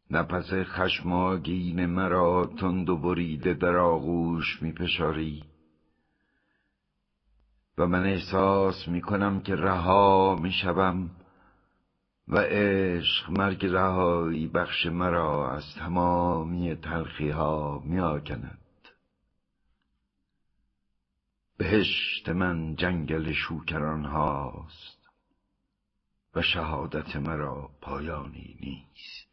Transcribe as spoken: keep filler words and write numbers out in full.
نفس خشمگین مرا تند و بریده در آغوش می فشاری و من احساس می کنم که رها می شوم و عشق مرگ رهایی بخش مرا از تمامی تلخی ها می آکند. بهشت من جنگل شوکران هاست و شهادت مرا پایانی نیست.